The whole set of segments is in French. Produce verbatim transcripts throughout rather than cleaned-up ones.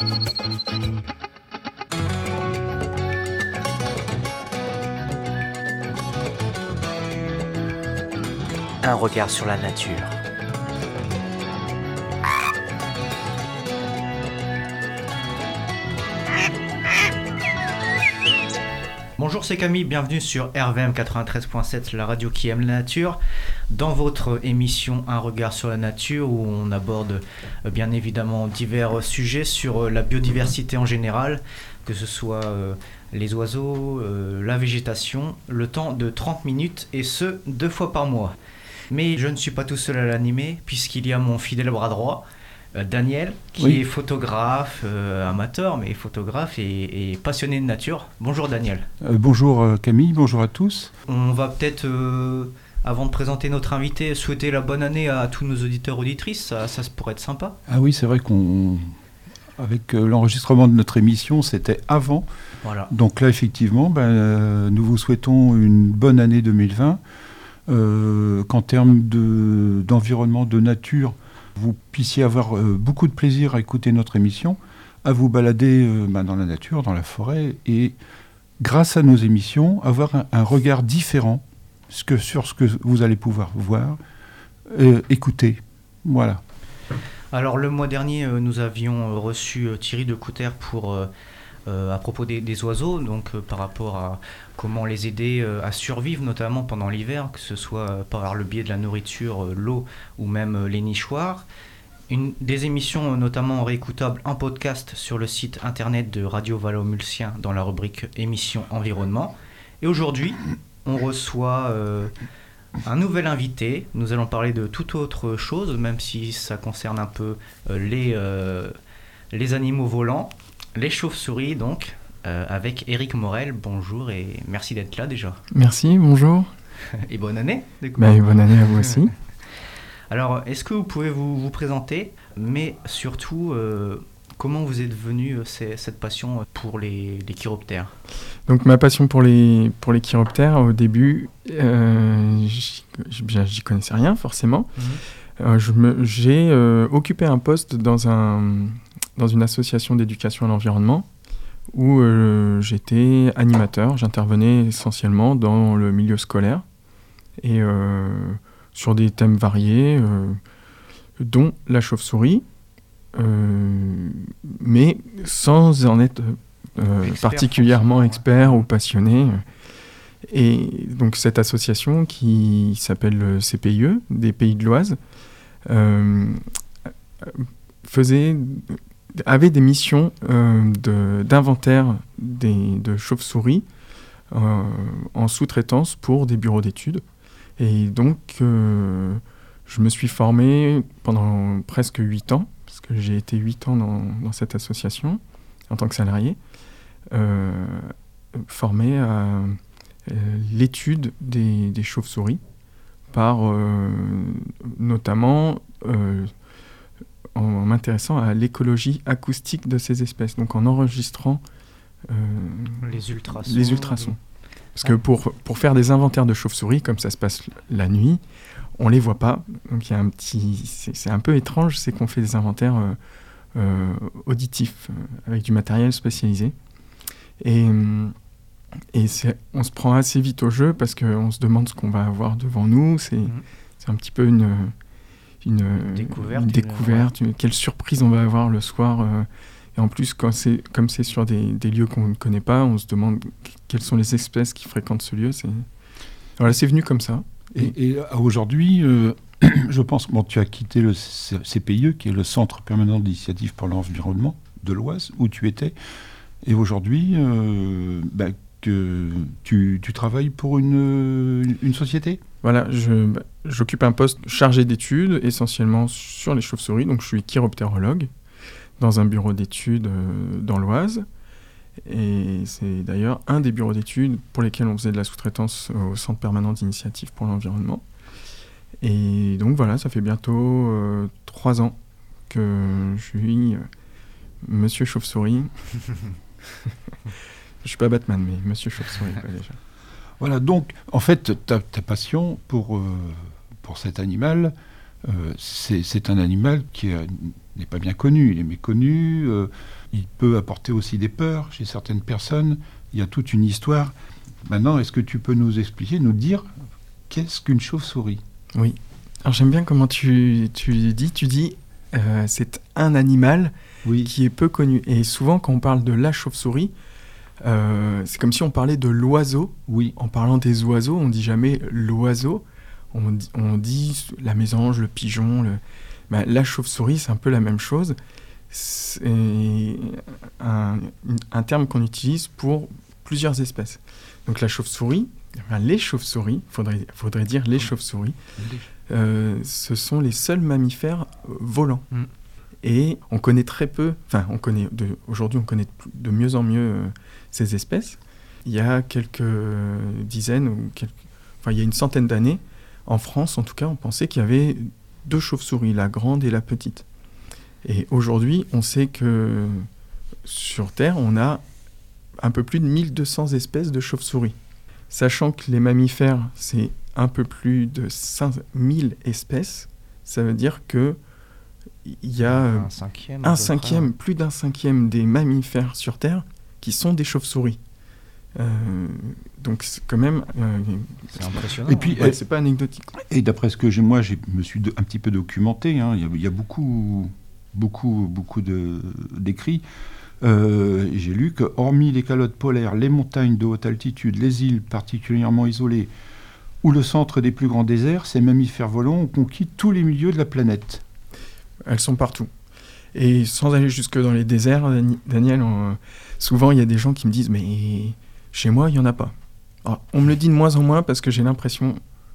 Un regard sur la nature. Bonjour, c'est Camille, bienvenue sur R V M quatre-vingt-treize point sept, la radio qui aime la nature, dans votre émission Un regard sur la nature où on aborde euh, bien évidemment divers sujets sur euh, la biodiversité en général, que ce soit euh, les oiseaux, euh, la végétation, le temps de trente minutes et ce, deux fois par mois. Mais je ne suis pas tout seul à l'animer puisqu'il y a mon fidèle bras droit, euh, Daniel, qui oui. est photographe, euh, amateur, mais photographe et, et passionné de nature. Bonjour Daniel. Euh, bonjour euh, Camille, bonjour à tous. On va peut-être, euh, avant de présenter notre invité, souhaiter la bonne année à tous nos auditeurs auditrices, ça, ça pourrait être sympa. Ah oui, c'est vrai qu'on, avec euh, l'enregistrement de notre émission, c'était avant. Voilà. Donc là, effectivement, ben, euh, nous vous souhaitons une bonne année deux mille vingt. Euh, qu'en termes de, d'environnement, de nature, vous puissiez avoir euh, beaucoup de plaisir à écouter notre émission, à vous balader euh, bah, dans la nature, dans la forêt, et grâce à nos émissions, avoir un, un regard différent ce que, sur ce que vous allez pouvoir voir, euh, écouter. Voilà. Alors le mois dernier, euh, nous avions reçu euh, Thierry de Couter pour... Euh, Euh, à propos des, des oiseaux, donc euh, par rapport à comment les aider euh, à survivre, notamment pendant l'hiver, que ce soit euh, par le biais de la nourriture, euh, l'eau ou même euh, les nichoirs. Une, des émissions euh, notamment réécoutables en podcast sur le site internet de Radio Vallo-Mulsien dans la rubrique émissions environnement. Et aujourd'hui, on reçoit euh, un nouvel invité. Nous allons parler de toute autre chose, même si ça concerne un peu euh, les, euh, les animaux volants. Les chauves-souris, donc, euh, avec Éric Morel. Bonjour et merci d'être là déjà. Merci, bonjour. Et bonne année. Bah, et bonne année à vous aussi. Alors, est-ce que vous pouvez vous, vous présenter, mais surtout, euh, comment vous êtes venu euh, c'est, cette passion pour les, les chiroptères ? Donc, ma passion pour les, pour les chiroptères, au début, euh, j'y, j'y connaissais rien, forcément. Mmh. Euh, je me, j'ai euh, occupé un poste dans un... dans une association d'éducation à l'environnement où euh, j'étais animateur. J'intervenais essentiellement dans le milieu scolaire et euh, sur des thèmes variés, euh, dont la chauve-souris, euh, mais sans en être euh, expert, particulièrement expert ou passionné. Et donc cette association qui s'appelle le C P I E, des Pays de l'Oise, euh, faisait... avait des missions euh, de, d'inventaire des, de chauves-souris euh, en sous-traitance pour des bureaux d'études. Et donc, euh, je me suis formé pendant presque huit ans, parce que j'ai été huit ans dans, dans cette association, en tant que salarié, euh, formé à euh, l'étude des, des chauves-souris, par euh, notamment... Euh, en m'intéressant à l'écologie acoustique de ces espèces, donc en enregistrant euh, les ultrasons. Les ultrasons. Parce que pour, pour faire des inventaires de chauves-souris, comme ça se passe la nuit, on ne les voit pas. Donc il y a un petit... C'est, c'est un peu étrange, c'est qu'on fait des inventaires euh, euh, auditifs, euh, avec du matériel spécialisé. Et, et c'est, on se prend assez vite au jeu, parce qu'on se demande ce qu'on va avoir devant nous. C'est, mmh. c'est un petit peu une... Une, découverte, une découverte une, ouais. Quelle surprise on va avoir le soir. Euh, et en plus, quand c'est, comme c'est sur des, des lieux qu'on ne connaît pas, on se demande quelles sont les espèces qui fréquentent ce lieu. C'est... Voilà, c'est venu comme ça. Et, et aujourd'hui, euh, je pense, bon, tu as quitté le C P I E, qui est le Centre permanent d'initiative pour l'environnement de l'Oise, où tu étais. Et aujourd'hui, euh, bah, que tu, tu travailles pour une, une société ? Voilà, je, bah, j'occupe un poste chargé d'études, essentiellement sur les chauves-souris. Donc, je suis chiroptérologue dans un bureau d'études euh, dans l'Oise. Et c'est d'ailleurs un des bureaux d'études pour lesquels on faisait de la sous-traitance au Centre permanent d'initiative pour l'environnement. Et donc, voilà, ça fait bientôt euh, trois ans que je suis euh, Monsieur Chauve-souris. Je suis pas Batman, mais Monsieur Chauve-souris, quoi, déjà. Voilà, donc, en fait, ta, ta passion pour, euh, pour cet animal Euh, c'est, c'est un animal qui est, n'est pas bien connu, il est méconnu, euh, il peut apporter aussi des peurs chez certaines personnes, il y a toute une histoire. Maintenant, est-ce que tu peux nous expliquer, nous dire, qu'est-ce qu'une chauve-souris ? Oui. Alors j'aime bien comment tu, tu dis, tu dis euh, c'est un animal oui. qui est peu connu. Et souvent quand on parle de la chauve-souris, euh, c'est comme si on parlait de l'oiseau. Oui. En parlant des oiseaux, on dit jamais l'oiseau, on dit, on dit la mésange, le pigeon. Le... Ben, la chauve-souris, c'est un peu la même chose. C'est un, un terme qu'on utilise pour plusieurs espèces. Donc la chauve-souris, enfin, les chauves-souris, il faudrait, faudrait dire les chauves-souris, euh, ce sont les seuls mammifères volants. Mm. Et on connaît très peu, enfin on connaît de, aujourd'hui on connaît de mieux en mieux euh, ces espèces. Il y a quelques dizaines, ou quelques, enfin il y a une centaine d'années, en France en tout cas, on pensait qu'il y avait deux chauves-souris, la grande et la petite. Et aujourd'hui, on sait que sur Terre, on a un peu plus de mille deux cents espèces de chauves-souris. Sachant que les mammifères, c'est un peu plus de cinq mille espèces, ça veut dire que il y a un cinquième, un cinquième plus d'un cinquième des mammifères sur Terre qui sont des chauves-souris. Euh, donc c'est quand même euh, c'est impressionnant. Et puis, ouais, c'est pas anecdotique. Et d'après ce que j'ai, moi, je me suis de, un petit peu documenté. Hein, il y a, il y a beaucoup, beaucoup, beaucoup de, d'écrits. Euh, j'ai lu que, hormis les calottes polaires, les montagnes de haute altitude, les îles particulièrement isolées ou le centre des plus grands déserts, ces mammifères volants ont conquis tous les milieux de la planète. Elles sont partout. Et sans aller jusque dans les déserts, Daniel, on, souvent il y a des gens qui me disent « mais chez moi, il n'y en a pas ». Alors, on me le dit de moins en moins parce que j'ai l'impression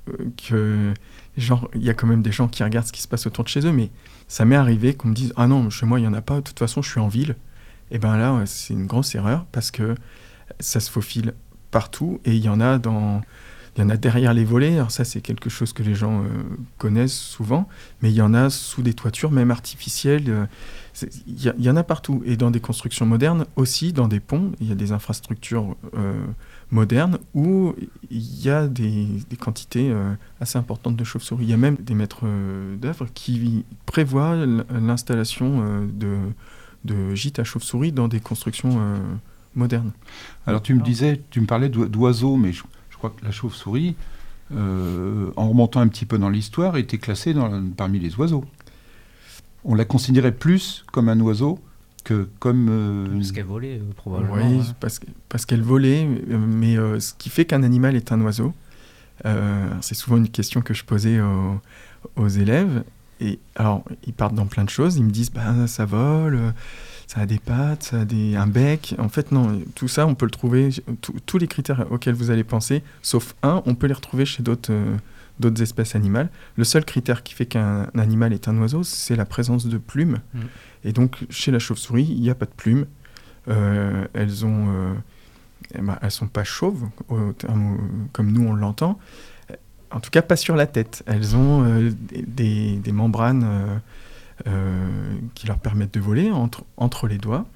que genre il y a quand même des gens qui regardent ce qui se passe autour de chez eux, mais ça m'est arrivé qu'on me dise « ah non, chez moi, il n'y en a pas, de toute façon, je suis en ville ». Et bien là, c'est une grosse erreur parce que ça se faufile partout et il y en a dans... Il y en a derrière les volets, alors ça c'est quelque chose que les gens euh, connaissent souvent, mais il y en a sous des toitures, même artificielles, euh, il y, y en a partout. Et dans des constructions modernes aussi, dans des ponts, il y a des infrastructures euh, modernes où il y a des, des quantités euh, assez importantes de chauves-souris. Il y a même des maîtres euh, d'œuvre qui prévoient l'installation euh, de, de gîtes à chauves-souris dans des constructions euh, modernes. Alors tu me disais, tu me parlais d'oiseaux, mais je... Je crois que la chauve-souris, euh, en remontant un petit peu dans l'histoire, était classée dans, parmi les oiseaux. On la considérait plus comme un oiseau que comme... Euh, parce qu'elle volait, euh, probablement. Oui, ouais. parce, parce qu'elle volait, mais euh, ce qui fait qu'un animal est un oiseau, euh, c'est souvent une question que je posais aux, aux élèves. Et alors, ils partent dans plein de choses, ils me disent bah, « ça vole ». Ça a des pattes, ça a des, un bec. En fait, non, tout ça, on peut le trouver, tous les critères auxquels vous allez penser, sauf un, on peut les retrouver chez d'autres, euh, d'autres espèces animales. Le seul critère qui fait qu'un animal est un oiseau, c'est la présence de plumes. Mmh. Et donc, chez la chauve-souris, il n'y a pas de plumes. Euh, elles ont, euh, eh ben, elles sont pas chauves, au, au, comme nous on l'entend. En tout cas, pas sur la tête. Elles ont euh, des, des membranes... Euh, Euh, qui leur permettent de voler entre, entre les doigts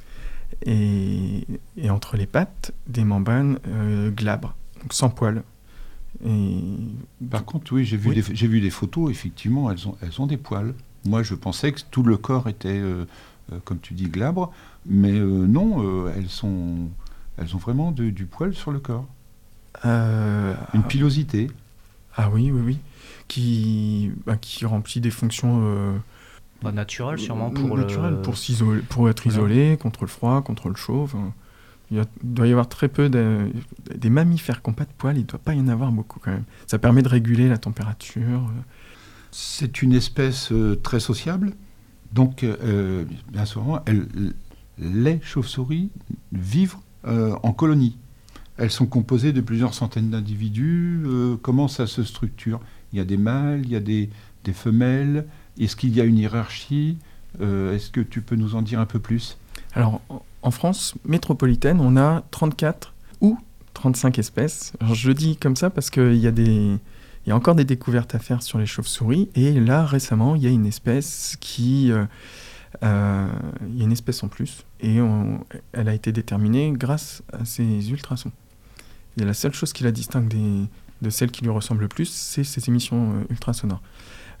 et, et entre les pattes des membranes euh, glabres, donc sans poils. Et... Par contre, oui, j'ai vu, oui. Des, j'ai vu des photos, effectivement, elles ont, elles ont des poils. Moi, je pensais que tout le corps était, euh, euh, comme tu dis, glabre, mais euh, non, euh, elles, sont, elles ont vraiment de, du poil sur le corps. Euh, Une pilosité. Ah oui, oui, oui, qui, bah, qui remplit des fonctions... Euh, Bah, naturel sûrement pour naturel, le... pour s'isoler, pour être voilà. isolé contre le froid, contre le chaud. Enfin, il, y a, il doit y avoir très peu de, des mammifères qui n'ont pas de poils. Il ne doit pas y en avoir beaucoup quand même. Ça permet de réguler la température. C'est une espèce euh, très sociable. Donc, euh, bien souvent, elle, les chauves-souris vivent euh, en colonie. Elles sont composées de plusieurs centaines d'individus. Euh, comment ça se structure ? Il y a des mâles, il y a des, des femelles. Est-ce qu'il y a une hiérarchie ? euh, Est-ce que tu peux nous en dire un peu plus ? Alors, en France métropolitaine, on a trente-quatre ou trente-cinq espèces. Alors, je le dis comme ça parce qu'il y a des... Il y a encore des découvertes à faire sur les chauves-souris. Et là, récemment, il y a une espèce qui... Euh, euh, il y a une espèce en plus. Et on, elle a été déterminée grâce à ces ultrasons. Et la seule chose qui la distingue des, de celles qui lui ressemblent le plus, c'est ces émissions euh, ultrasonores.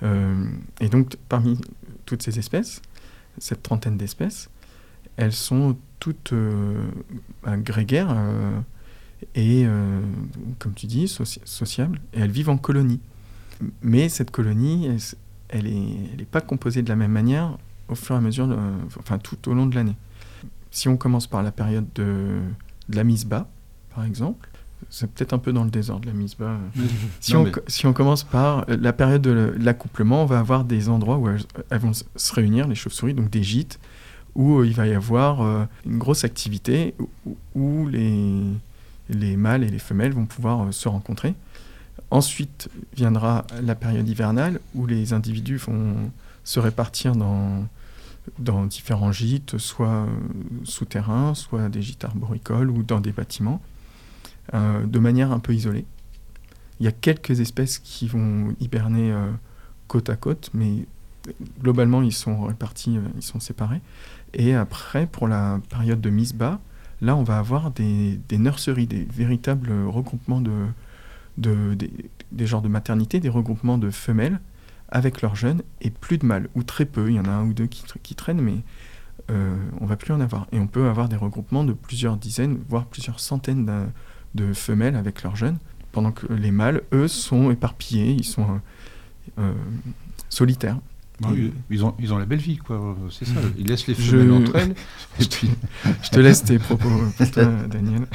Euh, et donc, parmi toutes ces espèces, cette trentaine d'espèces, elles sont toutes euh, bah, grégaires euh, et, euh, comme tu dis, soci- sociables, et elles vivent en colonie. Mais cette colonie, elle n'est pas composée de la même manière au fur et à mesure, de, enfin tout au long de l'année. Si on commence par la période de, de la mise bas, par exemple, c'est peut-être un peu dans le désordre, la mise bas. si, on, mais... si on commence par la période de l'accouplement, on va avoir des endroits où elles, elles vont se réunir, les chauves-souris, donc des gîtes, où il va y avoir euh, une grosse activité, où, où les, les mâles et les femelles vont pouvoir euh, se rencontrer. Ensuite viendra la période hivernale, où les individus vont se répartir dans, dans différents gîtes, soit euh, souterrains, soit des gîtes arboricoles ou dans des bâtiments, euh, de manière un peu isolée. Il y a quelques espèces qui vont hiberner euh, côte à côte, mais globalement, ils sont répartis, euh, ils sont séparés. Et après, pour la période de mise bas, là, on va avoir des, des nurseries, des véritables regroupements de, de, des, des genres de maternité, des regroupements de femelles avec leurs jeunes, et plus de mâles, ou très peu. Il y en a un ou deux qui, qui traînent, mais euh, on ne va plus en avoir. Et on peut avoir des regroupements de plusieurs dizaines, voire plusieurs centaines de, de femelles avec leurs jeunes, pendant que les mâles, eux, sont éparpillés, ils sont euh, euh, solitaires. Bon, ils, ont, ils ont la belle vie, quoi. C'est ça. Ils laissent les femelles je... entre elles. Et puis... je te laisse tes propos pour toi, Daniel.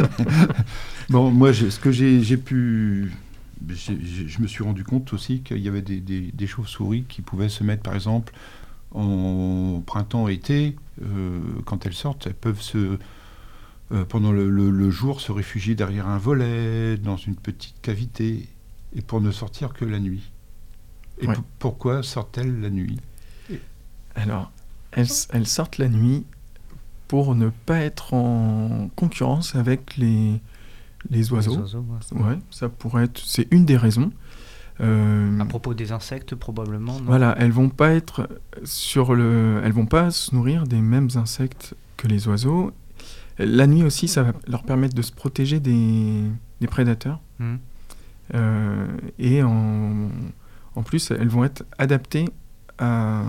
Bon, moi, j'ai, ce que j'ai, j'ai pu... J'ai, j'ai, je me suis rendu compte aussi qu'il y avait des, des, des chauves-souris qui pouvaient se mettre, par exemple, en printemps-été, euh, quand elles sortent, elles peuvent se... Euh, pendant le, le, le jour, se réfugier derrière un volet, dans une petite cavité, et pour ne sortir que la nuit. Et ouais. p- pourquoi sortent-elles la nuit ? Alors, elles, elles sortent la nuit pour ne pas être en concurrence avec les, les oiseaux. Les oiseaux ouais. Ouais, ça pourrait être... C'est une des raisons. Euh, à propos des insectes, probablement, non ? Voilà, elles vont pas être sur le... Elles vont pas se nourrir des mêmes insectes que les oiseaux. La nuit aussi, ça va leur permettre de se protéger des, des prédateurs. Mmh. Euh, et en... En plus, elles vont être adaptées à,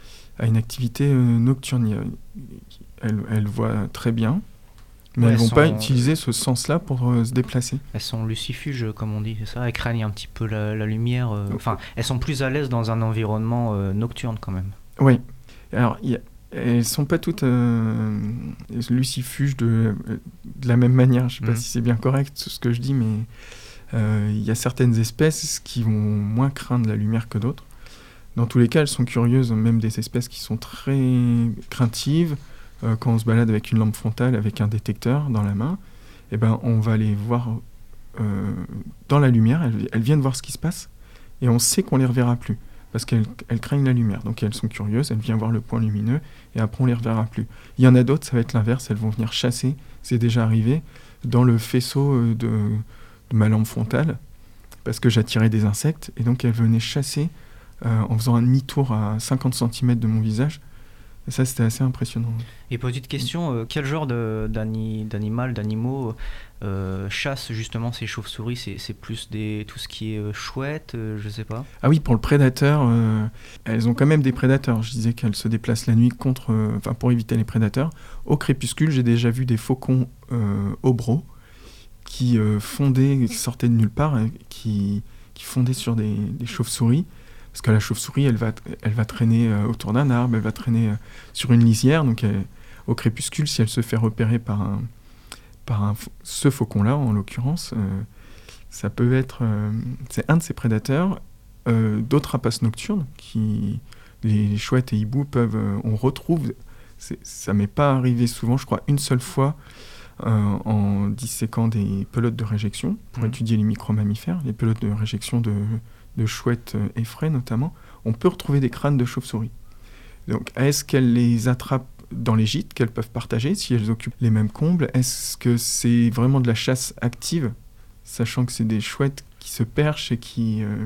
à une activité euh, nocturne. Elles, elles voient très bien, mais ouais, elles ne vont sont... pas utiliser ce sens-là pour euh, se déplacer. Elles sont lucifuges, comme on dit, c'est ça ? Elles craignent un petit peu la, la lumière. Euh... Enfin, elles sont plus à l'aise dans un environnement euh, nocturne, quand même. Oui. Alors, y a... elles ne sont pas toutes euh, lucifuges de, de la même manière. Je ne sais mmh. pas si c'est bien correct ce que je dis, mais... Il euh, y a certaines espèces qui vont moins craindre la lumière que d'autres. Dans tous les cas, elles sont curieuses, même des espèces qui sont très craintives. Euh, quand on se balade avec une lampe frontale, avec un détecteur dans la main, eh ben, on va les voir euh, dans la lumière. Elles, elles viennent voir ce qui se passe et on sait qu'on ne les reverra plus parce qu'elles elles craignent la lumière. Donc elles sont curieuses, elles viennent voir le point lumineux et après on ne les reverra plus. Il y en a d'autres, ça va être l'inverse, elles vont venir chasser. C'est déjà arrivé dans le faisceau de... ma lampe frontale, parce que j'attirais des insectes, et donc elle venait chasser euh, en faisant un demi-tour à cinquante centimètres de mon visage. Et ça, c'était assez impressionnant. Et petite question, euh, quel genre de, d'ani, d'animal, d'animaux euh, chassent justement ces chauves-souris ? c'est, c'est plus des, tout ce qui est euh, chouette, euh, je sais pas. Ah oui, pour le prédateur, euh, elles ont quand même des prédateurs. Je disais qu'elles se déplacent la nuit contre, euh, enfin, pour éviter les prédateurs. Au crépuscule, j'ai déjà vu des faucons euh, obros, qui euh, fondaient, qui sortaient de nulle part, hein, qui, qui fondaient sur des, des chauves-souris, parce que la chauve-souris, elle va, elle va traîner euh, autour d'un arbre, elle va traîner euh, sur une lisière, donc elle, au crépuscule, si elle se fait repérer par, un, par un, ce faucon-là, en l'occurrence, euh, ça peut être... Euh, c'est un de ses prédateurs. Euh, d'autres rapaces nocturnes, qui, les, les chouettes et hiboux peuvent... Euh, on retrouve... C'est, ça m'est pas arrivé souvent, je crois une seule fois, Euh, en disséquant des pelotes de réjection pour mmh. étudier les micro-mammifères, les pelotes de réjection de, de chouettes euh, effraies notamment, on peut retrouver des crânes de chauves-souris. Donc, est-ce qu'elles les attrapent dans les gîtes qu'elles peuvent partager, si elles occupent les mêmes combles ? Est-ce que c'est vraiment de la chasse active, sachant que c'est des chouettes qui se perchent et qui... Euh...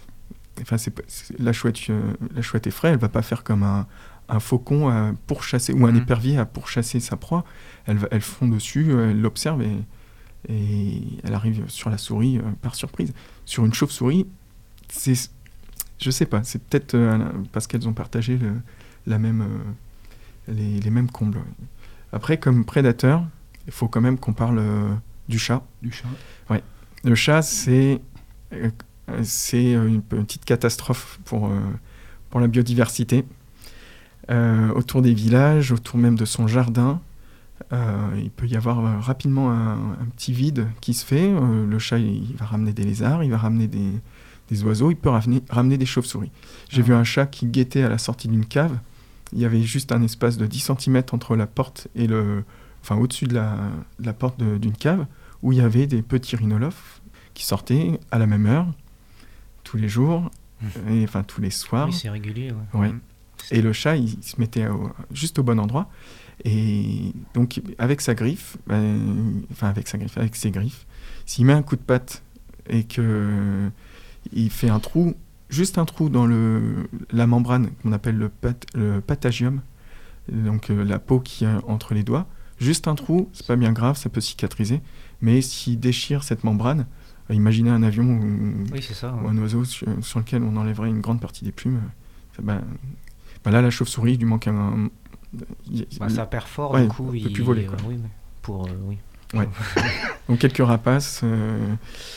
Enfin, c'est, c'est, la, chouette, euh, la chouette effraie, elle ne va pas faire comme un... un faucon à pourchasser, ou un mmh. épervier à pourchasser sa proie. Elle, elle fond dessus, elle l'observe et, et elle arrive sur la souris euh, par surprise. Sur une chauve-souris, c'est, Je sais pas, c'est peut-être euh, parce qu'elles ont partagé le, la même, euh, les, les mêmes combles. Après, comme prédateur, il faut quand même qu'on parle euh, du chat. Du chat. Ouais. Le chat, c'est, euh, c'est une, une petite catastrophe pour, euh, pour la biodiversité. Euh, autour des villages, autour même de son jardin, euh, il peut y avoir euh, rapidement un, un petit vide qui se fait. Euh, le chat, il, il va ramener des lézards, il va ramener des, des oiseaux, il peut ramener, ramener des chauves-souris. J'ai ah. vu un chat qui guettait à la sortie d'une cave. Il y avait juste un espace de dix centimètres entre la porte et le... Enfin, au-dessus de la, de la porte de, d'une cave, où il y avait des petits rhinolophes qui sortaient à la même heure, tous les jours, mmh. et, enfin tous les soirs. Oui, c'est régulier. Ouais. Ouais. Et le chat, il, il se mettait au, juste au bon endroit. Et donc, avec sa griffe, ben, enfin avec sa griffe, avec ses griffes, s'il met un coup de patte et que il fait un trou, juste un trou dans le, la membrane qu'on appelle le, pat, le patagium, donc euh, la peau qui est entre les doigts, juste un trou, c'est pas bien grave, ça peut cicatriser. Mais s'il déchire cette membrane, euh, imaginez un avion ou, oui, c'est ça, ou ouais. un oiseau sur, sur lequel on enlèverait une grande partie des plumes. Ça, ben, ben là, la chauve-souris, il lui manque un... Il, bah, ça perfore, ouais, du coup, il il peut plus voler. Euh, oui, pour, euh, oui. Ouais. Donc quelques rapaces euh,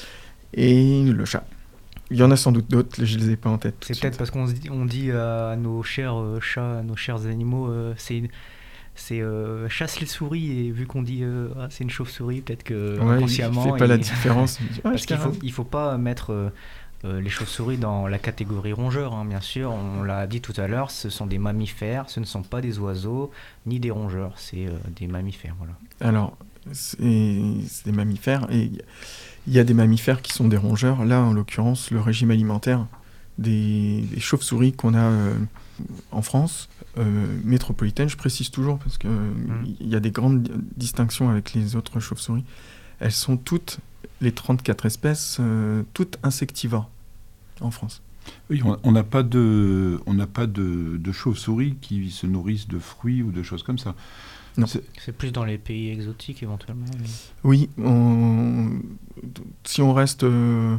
et le chat. Il y en a sans doute d'autres, je les ai pas en tête. C'est peut-être parce qu'on dit, on dit à nos chers euh, chats, à nos chers animaux, euh, c'est, c'est euh, chasse les souris, et vu qu'on dit euh, ah, c'est une chauve-souris, peut-être que ouais, inconsciemment. Il fait pas il... la différence. Ouais, parce qu'il faut, il faut pas mettre euh, euh, les chauves-souris dans la catégorie rongeurs, hein, bien sûr. On l'a dit tout à l'heure, ce sont des mammifères, ce ne sont pas des oiseaux ni des rongeurs, c'est euh, des mammifères, voilà. Alors, c'est, c'est des mammifères, et il y a des mammifères qui sont des rongeurs. Là, en l'occurrence, le régime alimentaire des, des chauves-souris qu'on a euh, en France euh, métropolitaine, je précise toujours parce qu'il mmh. y a des grandes distinctions avec les autres chauves-souris. Elles sont toutes, les trente-quatre espèces, euh, toutes insectivores en France. Oui, on n'a pas de, on n'a pas de, de chauves-souris qui se nourrissent de fruits ou de choses comme ça. Non. C'est... c'est plus dans les pays exotiques éventuellement. Mais... Oui, on... si on reste euh,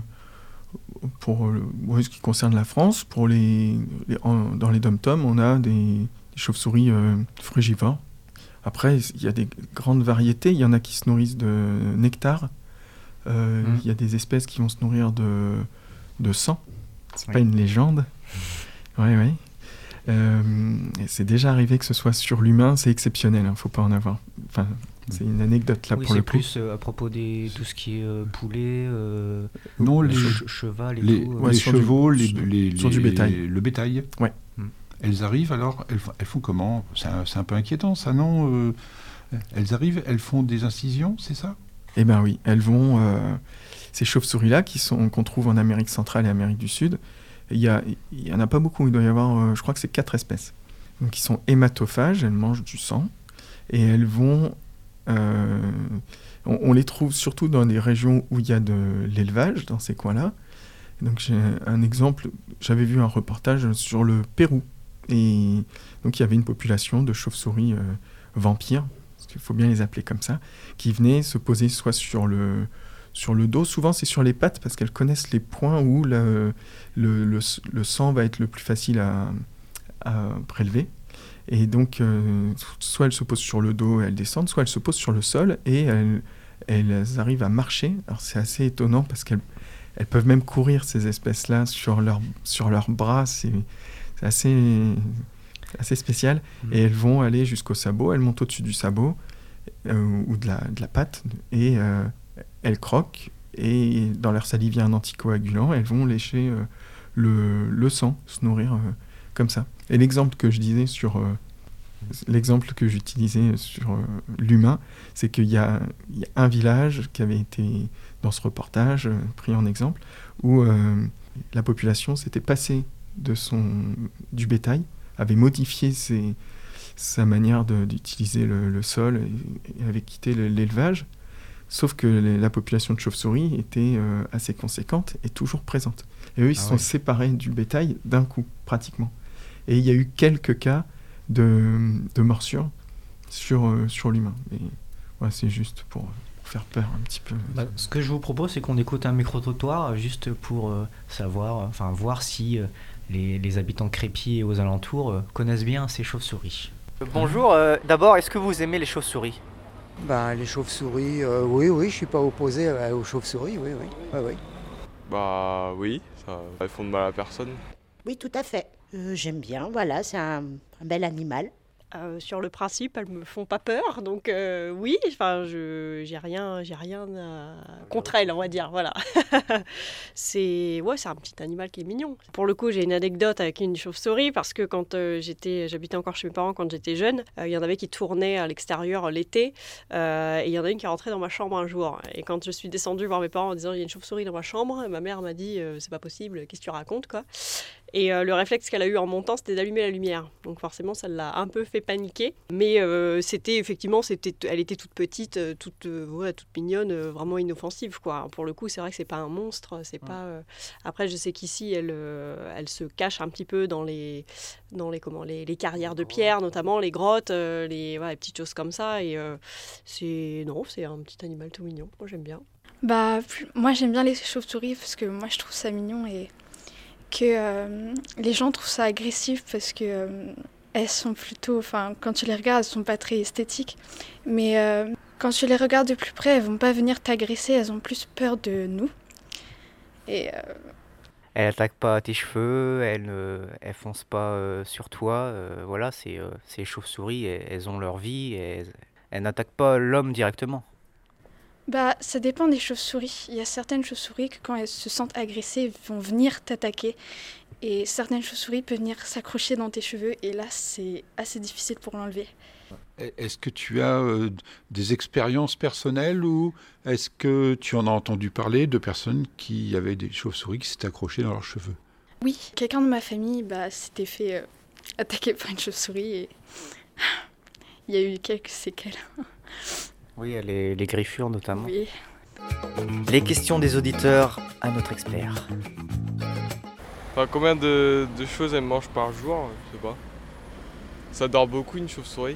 pour le... ouais, ce qui concerne la France, pour les, les... En... dans les dom-toms, on a des, des chauves-souris euh, frugivores. Après, il y a des grandes variétés. Il y en a qui se nourrissent de nectar. Euh, mmh. Il y a des espèces qui vont se nourrir de, de sang. C'est oui. pas une légende. Oui, oui. Euh, c'est déjà arrivé que ce soit sur l'humain, c'est exceptionnel, il hein, ne faut pas en avoir. Enfin, c'est une anecdote là oui, pour le coup. Oui, c'est plus euh, à propos de tout ce qui est euh, poulet, euh, non, les che- cheval et les, tout. Ouais, les chevaux, du, les, les, sur les, du bétail. Les, le bétail. Ouais. Hum. Elles arrivent alors, elles, elles font comment ? c'est un, c'est un peu inquiétant ça, non ? euh, Elles arrivent, elles font des incisions, c'est ça ? Eh bien oui, elles vont... Euh, ces chauves-souris-là qui sont, qu'on trouve en Amérique centrale et Amérique du Sud, il n'y en a pas beaucoup, il doit y avoir, euh, je crois que c'est quatre espèces. Donc, ils sont hématophages, elles mangent du sang, et elles vont... Euh, on, on les trouve surtout dans des régions où il y a de l'élevage, dans ces coins-là. Donc j'ai un exemple, j'avais vu un reportage sur le Pérou, et donc il y avait une population de chauves-souris euh, vampires, parce qu'il faut bien les appeler comme ça, qui venaient se poser soit sur le... sur le dos, souvent c'est sur les pattes parce qu'elles connaissent les points où le, le, le, le sang va être le plus facile à, à prélever. Et donc, euh, soit elles se posent sur le dos et elles descendent, soit elles se posent sur le sol et elles, elles arrivent à marcher. Alors c'est assez étonnant parce qu'elles elles peuvent même courir, ces espèces-là, sur leurs sur leurs bras. C'est, c'est assez, assez spécial. Mmh. Et elles vont aller jusqu'au sabot, elles montent au-dessus du sabot euh, ou de la, de la patte et... Euh, elles croquent et dans leur salive il y a un anticoagulant, elles vont lécher euh, le, le sang, se nourrir euh, comme ça. Et l'exemple que je disais sur euh, l'exemple que j'utilisais sur euh, l'humain, c'est qu'il y a, il y a un village qui avait été dans ce reportage euh, pris en exemple où euh, la population s'était passée de son du bétail, avait modifié ses, sa manière de, d'utiliser le, le sol et, et avait quitté le, l'élevage. Sauf que les, la population de chauves-souris était euh, assez conséquente et toujours présente. Et eux, ils ah se sont ouais. séparés du bétail d'un coup, pratiquement. Et il y a eu quelques cas de, de morsures sur, euh, sur l'humain. Et voilà, c'est juste pour, pour faire peur un petit peu. Bah, ce que je vous propose, c'est qu'on écoute un micro-trottoir, juste pour euh, savoir, enfin voir si euh, les, les habitants de Crépy et aux alentours euh, connaissent bien ces chauves-souris. Euh, Bonjour, euh, d'abord, est-ce que vous aimez les chauves-souris? Bah, les chauves-souris, euh, oui, oui, je suis pas opposé euh, aux chauves-souris, oui, oui, oui, oui. Bah oui, ça, elles font de mal à personne. Oui, tout à fait. Euh, j'aime bien, voilà, c'est un, un bel animal. Euh, sur le principe, elles me font pas peur, donc euh, oui, enfin, je j'ai rien, j'ai rien à- contre elles, on va dire, voilà. c'est ouais, c'est un petit animal qui est mignon. Pour le coup, j'ai une anecdote avec une chauve-souris parce que quand euh, j'étais, j'habitais encore chez mes parents quand j'étais jeune, euh, il y en avait qui tournaient à l'extérieur l'été, euh, et il y en a une qui est rentrée dans ma chambre un jour. Et quand je suis descendue voir mes parents en disant il y a une chauve-souris dans ma chambre, ma mère m'a dit euh, c'est pas possible, qu'est-ce que tu racontes quoi. Et euh, le réflexe qu'elle a eu en montant, c'était d'allumer la lumière. Donc forcément, ça l'a un peu fait paniquer. Mais euh, c'était effectivement, c'était, elle était toute petite, euh, toute, euh, ouais, toute mignonne, euh, vraiment inoffensive, quoi. Pour le coup, c'est vrai que c'est pas un monstre. C'est pas. euh, Après, je sais qu'ici, elle, euh, elle se cache un petit peu dans les, dans les comment, les, les carrières de pierre, notamment les grottes, euh, les, ouais, les petites choses comme ça. Et euh, c'est non, c'est un petit animal tout mignon. Moi, j'aime bien. Bah, plus- moi j'aime bien les chauves-souris parce que moi je trouve ça mignon et que euh, les gens trouvent ça agressif parce que euh, elles sont plutôt, enfin quand tu les regardes, elles sont pas très esthétiques, mais euh, quand tu les regardes de plus près, elles vont pas venir t'agresser, elles ont plus peur de nous. Et euh, Elle attaque pas tes cheveux, elle ne elle fonce pas euh, sur toi. euh, voilà, c'est euh, ces chauves-souris, elles, elles ont leur vie, et elles, elles n'attaquent pas l'homme directement. bah ça dépend des chauves-souris. Il y a certaines chauves-souris que quand elles se sentent agressées, vont venir t'attaquer. Et certaines chauves-souris peuvent venir s'accrocher dans tes cheveux et là c'est assez difficile pour l'enlever. Est-ce que tu as euh, des expériences personnelles ou est-ce que tu en as entendu parler de personnes qui avaient des chauves-souris qui s'étaient accrochées dans leurs cheveux? Oui, quelqu'un de ma famille bah, s'était fait euh, attaquer par une chauve-souris et il y a eu quelques séquelles. Oui, les, les griffures notamment. Oui. Les questions des auditeurs à notre expert. Enfin, combien de, de choses elles mangent par jour? Je sais pas. Ça dort beaucoup une chauve-souris?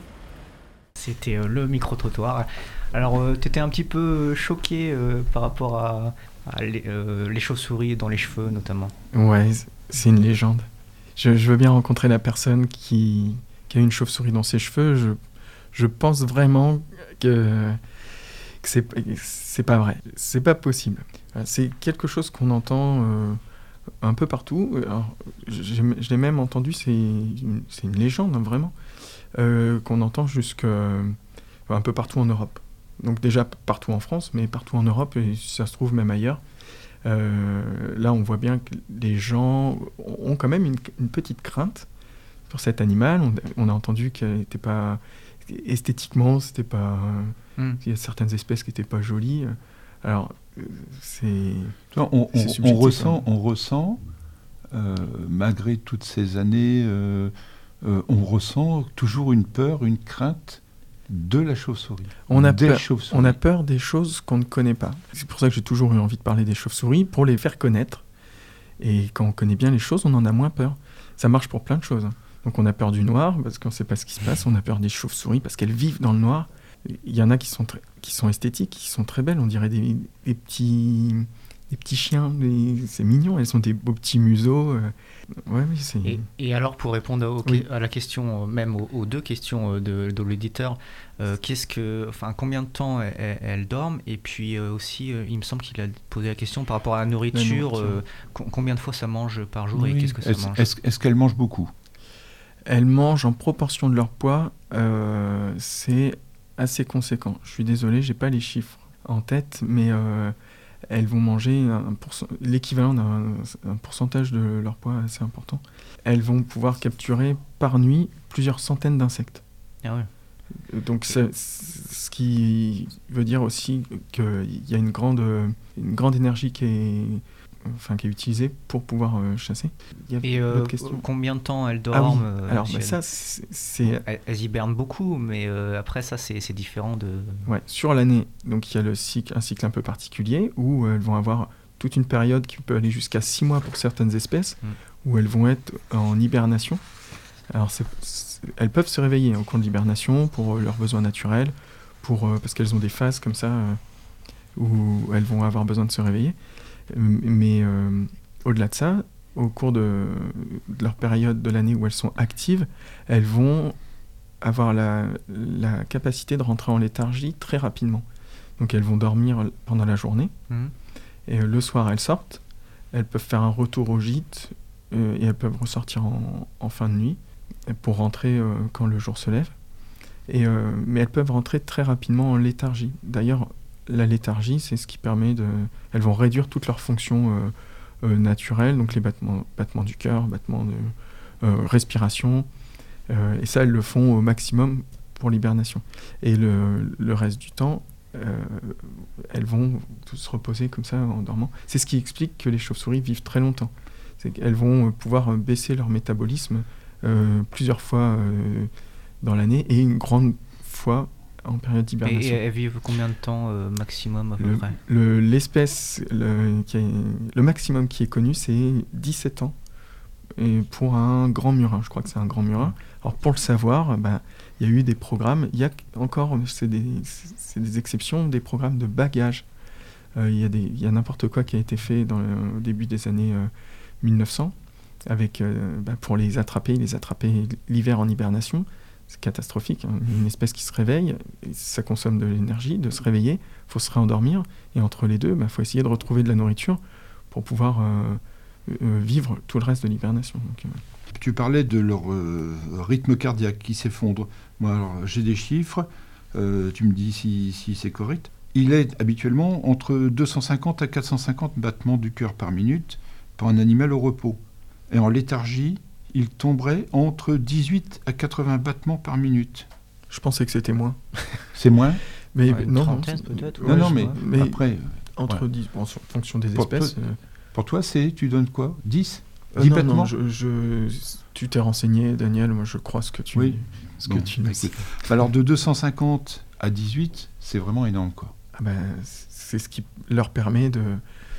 C'était euh, le micro-trottoir. Alors, euh, t'étais un petit peu choqué euh, par rapport à, à les, euh, les chauves-souris dans les cheveux, notamment. Ouais, c- c'est une légende. Je, je veux bien rencontrer la personne qui, qui a une chauve-souris dans ses cheveux. Je, je pense vraiment que, que c'est, c'est pas vrai. C'est pas possible. Voilà, c'est quelque chose qu'on entend euh, un peu partout. Alors, j'ai- je l'ai même entendu, c'est une, c'est une légende, hein, vraiment, euh, qu'on entend jusque, enfin, un peu partout en Europe. Donc déjà partout en France, mais partout en Europe, et si ça se trouve même ailleurs. Euh, là, on voit bien que les gens ont quand même une, une petite crainte pour cet animal. On, on a entendu qu'elle n'était pas esthétiquement, c'était pas. Mm. Il y a certaines espèces qui n'étaient pas jolies. Alors, euh, c'est. Non, on, C'est on- subjectif, on ressent, hein. on ressent euh, malgré toutes ces années, euh, euh, on ressent toujours une peur, une crainte de la chauve-souris. On a, des peur, chauves-souris. on a peur des choses qu'on ne connaît pas. C'est pour ça que j'ai toujours eu envie de parler des chauves-souris, pour les faire connaître. Et quand on connaît bien les choses, on en a moins peur. Ça marche pour plein de choses. Donc on a peur du noir, parce qu'on ne sait pas ce qui se passe. On a peur des chauves-souris, parce qu'elles vivent dans le noir. Il y en a qui sont, très, qui sont esthétiques, qui sont très belles. On dirait des, des, petits, des petits chiens. Des- c'est mignon, elles ont des beaux petits museaux. euh. Ouais, oui, c'est... Et, et alors, pour répondre au- Oui. à la question, euh, même aux, aux deux questions euh, de, de l'auditeur, euh, qu'est-ce que, enfin, combien de temps elles, elles- elles dorment? Et puis euh, aussi, euh, il me semble qu'il a posé la question par rapport à la nourriture. nourriture. euh, co- combien de fois ça mange par jour et Oui. qu'est-ce que ça Est-ce, mange? est-ce- est-ce qu'elle mange beaucoup? Elles mangent en proportion de leur poids, euh, c'est assez conséquent. Je suis désolé, j'ai pas les chiffres en tête, mais euh, elles vont manger un pourcent- l'équivalent d'un un pourcentage de leur poids assez important. Elles vont pouvoir capturer par nuit plusieurs centaines d'insectes. Ah ouais. Donc, c'est- c'est- ce qui veut dire aussi qu'il y a une grande, une grande énergie qui est, enfin, qui est utilisée pour pouvoir euh, chasser. Il y a Et euh, d'autres questions? combien de temps elles Ah oui, dorment? euh, alors si bah, elles- ça, c'est... c'est- elles, elles hibernent beaucoup, mais euh, après ça, c'est c'est différent de. Ouais, sur l'année, donc il y a le cycle, un cycle un peu particulier où elles vont avoir toute une période qui peut aller jusqu'à six mois pour certaines espèces, Mm. où elles vont être en hibernation. Alors, c'est- c'est- elles peuvent se réveiller au cours de l'hibernation pour euh, leurs besoins naturels, pour, euh, parce qu'elles ont des phases comme ça euh, où elles vont avoir besoin de se réveiller. Euh, Mais euh, au-delà de ça, au cours de, de leur période de l'année où elles sont actives, elles vont avoir la, la capacité de rentrer en léthargie très rapidement. Donc elles vont dormir pendant la journée, mmh. et le soir elles sortent, elles peuvent faire un retour au gîte, euh, et elles peuvent ressortir en, en fin de nuit pour rentrer euh, quand le jour se lève. Et, euh, mais elles peuvent rentrer très rapidement en léthargie. D'ailleurs, la léthargie, c'est ce qui permet de... Elles vont réduire toutes leurs fonctions euh, euh, naturelles, donc les battements, battements du cœur, battements de euh, respiration, euh, et ça, elles le font au maximum pour l'hibernation. Et le, le reste du temps, euh, elles vont se reposer comme ça en dormant. C'est ce qui explique que les chauves-souris vivent très longtemps. C'est qu'elles vont pouvoir baisser leur métabolisme euh, plusieurs fois euh, dans l'année, et une grande fois en période d'hibernation. Et elles vivent combien de temps euh, maximum à peu le, près le, L'espèce, le, qui est, le maximum qui est connu, c'est dix-sept ans. Et pour un grand murin, je crois que c'est un grand murin. Alors pour le savoir, bah, il y a eu des programmes, il y a encore, c'est des, c'est des exceptions, des programmes de bagage. Euh, il y a des, il y a n'importe quoi qui a été fait dans le, au début des années euh, mille neuf cents, avec, euh, bah, pour les attraper, les attraper l'hiver en hibernation. C'est catastrophique, hein. Une espèce qui se réveille, ça consomme de l'énergie, de se réveiller, il faut se réendormir, et entre les deux, il bah, faut essayer de retrouver de la nourriture pour pouvoir euh, euh, vivre tout le reste de l'hibernation. Donc, euh... Tu parlais de leur euh, rythme cardiaque qui s'effondre. Moi, alors, j'ai des chiffres, euh, tu me dis si, si c'est correct. Il est habituellement entre deux cent cinquante à quatre cent cinquante battements du cœur par minute pour un animal au repos. Et en léthargie, il tomberait entre dix-huit à quatre-vingts battements par minute. Je pensais que c'était moins. C'est moins mais, ouais, non, trentaine, peut-être. Non, ouais, non, mais, mais après... Entre ouais. dix, bon, en fonction des pour espèces... Toi, euh... Pour toi, c'est, tu donnes quoi dix euh, dix non, battements non, je, je, tu t'es renseigné, Daniel, moi je crois ce que tu... Oui. Ce bon, que tu écoute, alors de deux cent cinquante à dix-huit, c'est vraiment énorme, quoi. Ah ben, c'est ce qui leur permet de,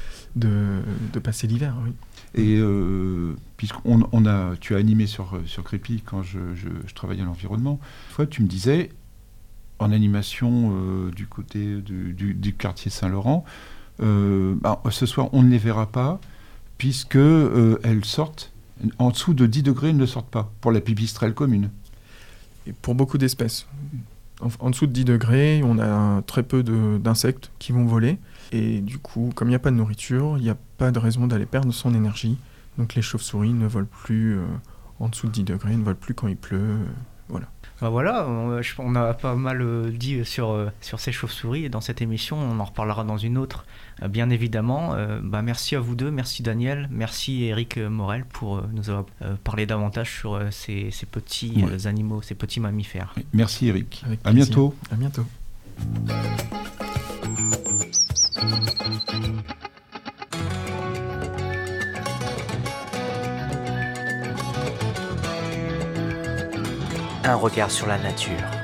de, de passer l'hiver, oui. Et euh, puisqu'on on a, tu as animé sur, sur Crépy quand je, je, je travaillais à l'environnement, toi tu me disais, en animation euh, du côté du, du, du quartier Saint-Laurent, euh, bah, ce soir on ne les verra pas, puisque euh, elles sortent, en dessous de dix degrés, elles ne sortent pas, pour la pipistrelle commune. Et pour beaucoup d'espèces. En, en dessous de dix degrés, on a très peu de, d'insectes qui vont voler. Et du coup, comme il n'y a pas de nourriture, il n'y a pas de raison d'aller perdre son énergie. Donc les chauves-souris ne volent plus euh, en dessous de dix degrés, ne volent plus quand il pleut. Euh, voilà. Ben voilà, on, on a pas mal euh, dit sur, euh, sur ces chauves-souris. Et dans cette émission, on en reparlera dans une autre, euh, bien évidemment. Euh, bah, merci à vous deux, merci Daniel, merci Eric Morel pour euh, nous avoir euh, parlé davantage sur euh, ces, ces petits ouais. euh, animaux, ces petits mammifères. Merci Eric. Avec à bientôt. À bientôt. Un regard sur la nature.